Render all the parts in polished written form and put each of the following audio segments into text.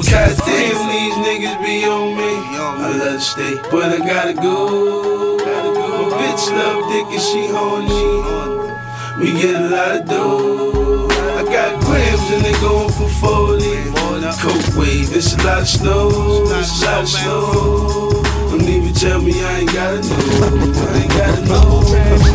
Goddamn, these niggas be on me. I love to stay, but I gotta go. My bitch love dick and she horny. We get a lot of dough. I got grams and they going for 40. Coke wave, it's a lot of snow. It's a lot of snow. Don't even tell me I ain't gotta know. I ain't gotta know.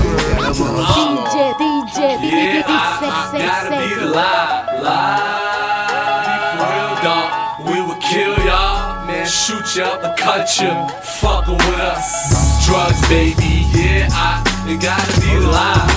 Yeah, I gotta be the lie. Be for real, dog. We will kill y'all, man. Shoot you up and cut you. Fucking with us. Drugs, baby. Yeah, I gotta be the lie.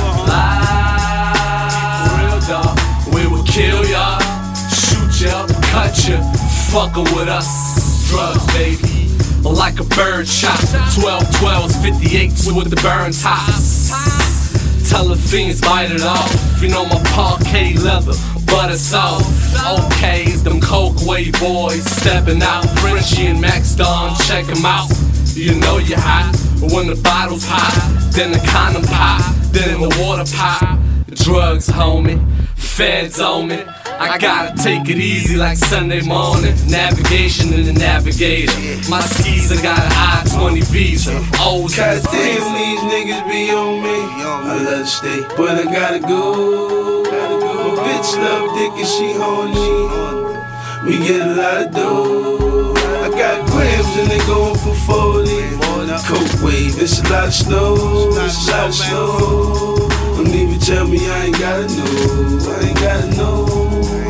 Be for real, dog. We will kill y'all. Shoot you up and cut you. Fucking with us. Drugs, baby. Like a bird shot. 12-12s, 58s with the burn tops. Tell the fiends bite it off. You know my parquet leather, but it's off. OKs, them coke way boys stepping out. Frenchie and Max Don, check them out. You know you're hot when the bottle's hot. Then the condom pop, then the water pop. Drugs, homie, feds on me. I gotta take it easy like Sunday morning. Navigation in the navigator. My skis, I got an I-20 visa. O's Goddamn, these niggas be on me. I love to stay, but I gotta go. My bitch love dick and she horny. We get a lot of dough. I got grams and they going for 40. Coke wave, it's a lot of snow. It's a lot of snow. Don't even tell me I ain't gotta know. I ain't gotta know.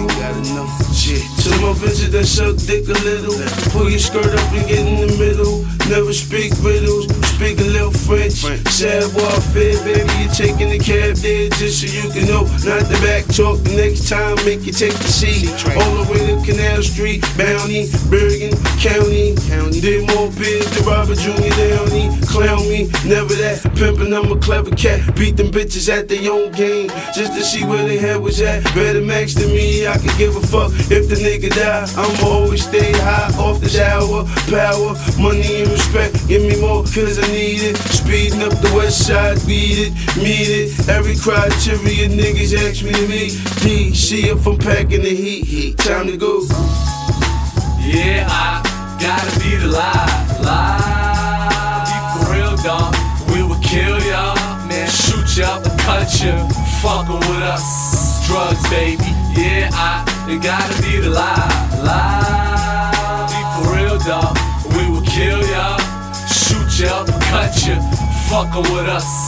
Shit. To my bitches that suck dick a little, pull your skirt up and get in the middle. Never speak riddles, speak a little French. Sad warfare, baby, you're taking the cab there just so you can know. Not the back talk, the next time make you take the seat. All the way to Canal Street, Bounty, Bergen County. Did more bids than Robert Jr. Downey. Clown me, never that. Pimpin', I'm a clever cat. Beat them bitches at their own game, just to see where their head was at. Better max than me, I can give a fuck if the nigga die. I'ma always stay high off the shower. Power, money and respect, give me more cause I need it. Speeding up the west side, beat it, meet it. Every criteria niggas ask me to meet. D, see if I'm packing the heat. Time to go. Yeah, I gotta be the lie. Be for real, dog. We will kill y'all, man. Shoot you up and cut you. Fucking with us. Drugs, baby. Yeah, I gotta be the lie. Be for real, dog. We will kill y'all. Shoot you up and cut you. Fucking with us.